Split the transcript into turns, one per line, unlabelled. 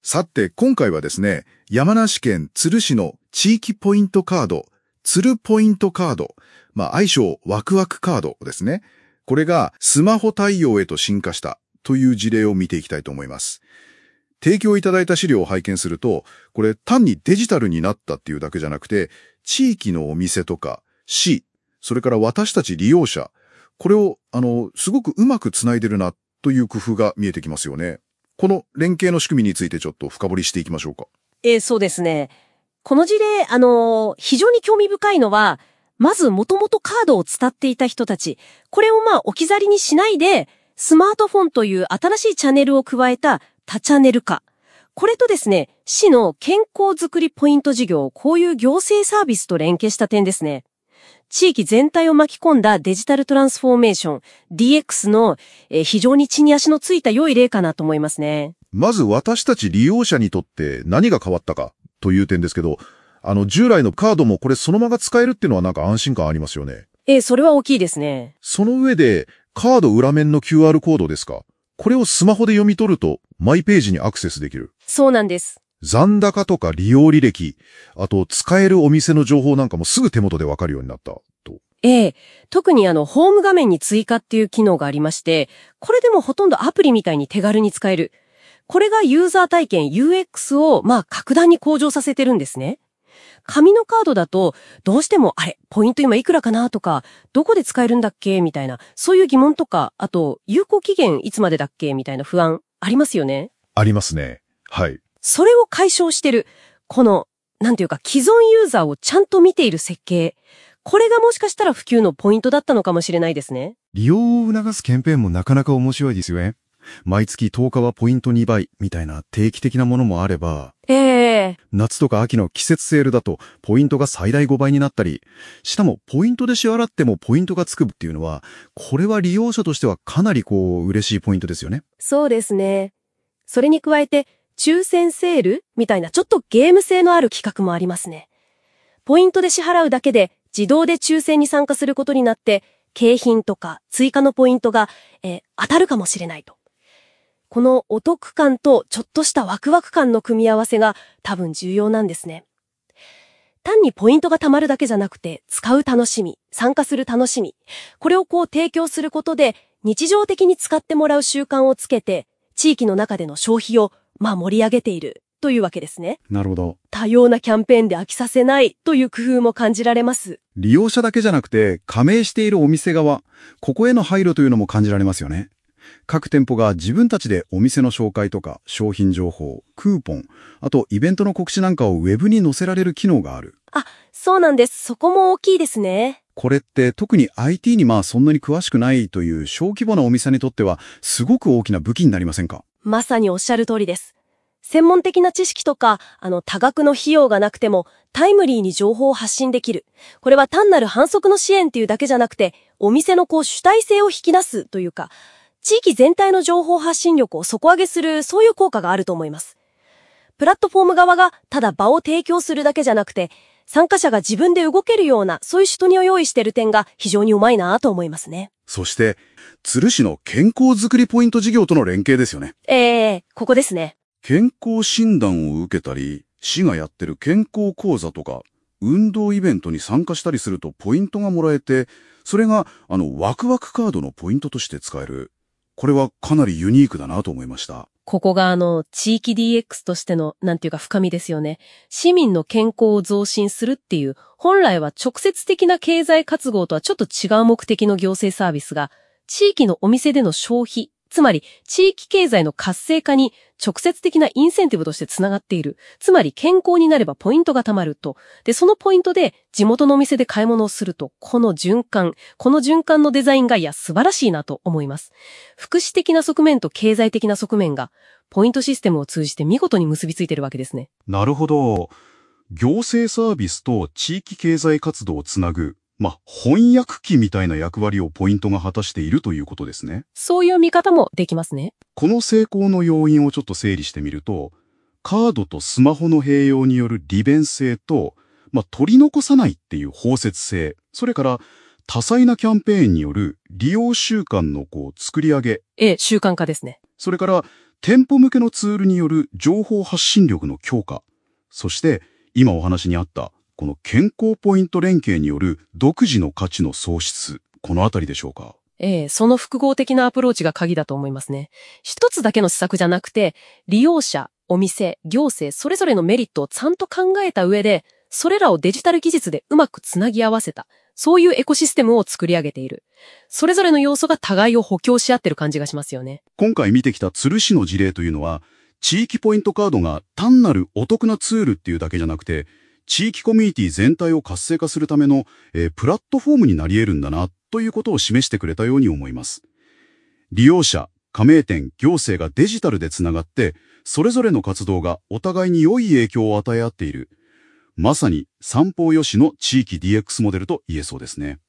さて、今回はですね、山梨県都留市の地域ポイントカード、都留ポイントカード、愛称ワクワクカードですね。これがスマホ対応へと進化したという事例を見ていきたいと思います。提供いただいた資料を拝見すると、これ単にデジタルになったっていうだけじゃなくて、地域のお店とか市、それから私たち利用者、これをすごくうまくつないでるなという工夫が見えてきますよね。この連携の仕組みについてちょっと深掘りしていきましょうか。
そうですね。この事例、非常に興味深いのは、まずもともとカードを伝っていた人たち、これを置き去りにしないで、スマートフォンという新しいチャンネルを加えた多チャンネル化。これとですね、市の健康づくりポイント事業、こういう行政サービスと連携した点ですね。地域全体を巻き込んだデジタルトランスフォーメーション、DX の非常に地に足のついた良い例かなと思いますね。
まず私たち利用者にとって何が変わったかという点ですけど、従来のカードもこれそのまま使えるっていうのはなんか安心感ありますよね。
それは大きいですね。
その上で、カード裏面の QR コードですか。これをスマホで読み取ると、マイページにアクセスできる。
そうなんです。
残高とか利用履歴、あと使えるお店の情報なんかもすぐ手元でわかるようになったと。
特にホーム画面に追加っていう機能がありまして、これでもほとんどアプリみたいに手軽に使える。これがユーザー体験 UX を格段に向上させてるんですね。紙のカードだと、どうしてもポイント今いくらかなとか、どこで使えるんだっけみたいな、そういう疑問とか、あと、有効期限いつまでだっけみたいな不安、ありますよね。
ありますね。はい。
それを解消してる、この、既存ユーザーをちゃんと見ている設計。これがもしかしたら普及のポイントだったのかもしれないですね。
利用を促すキャンペーンもなかなか面白いですよね。毎月10日はポイント2倍みたいな定期的なものもあれば、夏とか秋の季節セールだとポイントが最大5倍になったり、しかもポイントで支払ってもポイントがつくっていうのは、これは利用者としてはかなり嬉しいポイントですよね。
そうですね。それに加えて、抽選セールみたいなちょっとゲーム性のある企画もありますね。ポイントで支払うだけで自動で抽選に参加することになって、景品とか追加のポイントが、当たるかもしれないと。このお得感とちょっとしたワクワク感の組み合わせが多分重要なんですね。単にポイントが貯まるだけじゃなくて、使う楽しみ、参加する楽しみ、これを提供することで日常的に使ってもらう習慣をつけて、地域の中での消費を盛り上げているというわけですね。
なるほど。
多様なキャンペーンで飽きさせないという工夫も感じられます。
利用者だけじゃなくて、加盟しているお店側、ここへの配慮というのも感じられますよね。各店舗が自分たちでお店の紹介とか商品情報、クーポン、あとイベントの告知なんかをウェブに載せられる機能がある。
そうなんです。そこも大きいですね。
これって特に IT にそんなに詳しくないという小規模なお店にとってはすごく大きな武器になりませんか？
まさにおっしゃる通りです。専門的な知識とか、多額の費用がなくてもタイムリーに情報を発信できる。これは単なる反則の支援っていうだけじゃなくて、お店の主体性を引き出すというか、地域全体の情報発信力を底上げする、そういう効果があると思います。プラットフォーム側がただ場を提供するだけじゃなくて、参加者が自分で動けるような、そういう仕組みを用意している点が非常にうまいなと思いますね。
そして、都留市の健康づくりポイント事業との連携ですよね。
ここですね。
健康診断を受けたり、市がやってる健康講座とか、運動イベントに参加したりするとポイントがもらえて、それがワクワクカードのポイントとして使える。これはかなりユニークだなと思いました。
ここが地域 DX としての、深みですよね。市民の健康を増進するっていう、本来は直接的な経済活動とはちょっと違う目的の行政サービスが、地域のお店での消費、つまり地域経済の活性化に直接的なインセンティブとしてつながっている。つまり健康になればポイントが貯まると。で、そのポイントで地元のお店で買い物をすると、この循環のデザインが素晴らしいなと思います。福祉的な側面と経済的な側面が、ポイントシステムを通じて見事に結びついているわけですね。
なるほど。行政サービスと地域経済活動をつなぐ、翻訳機みたいな役割をポイントが果たしているということですね。
そういう見方もできますね。
この成功の要因をちょっと整理してみると、カードとスマホの併用による利便性と、取り残さないっていう包摂性、それから多彩なキャンペーンによる利用習慣の作り上げ。
習慣化ですね。
それから
店舗向けのツールによる情報発信力の強化、そして今お話にあったこの健康ポイント連携による独自の価値の創出、このあたりでしょうか。
その複合的なアプローチが鍵だと思いますね。一つだけの施策じゃなくて、利用者、お店、行政、それぞれのメリットをちゃんと考えた上で、それらをデジタル技術でうまくつなぎ合わせた。そういうエコシステムを作り上げている。それぞれの要素が互いを補強し合ってる感じがしますよね。
今回見てきた鶴市の事例というのは、地域ポイントカードが単なるお得なツールっていうだけじゃなくて、地域コミュニティ全体を活性化するための、プラットフォームになり得るんだなということを示してくれたように思います。利用者、加盟店、行政がデジタルでつながって、それぞれの活動がお互いに良い影響を与え合っている。まさに三方よしの地域 DX モデルと言えそうですね。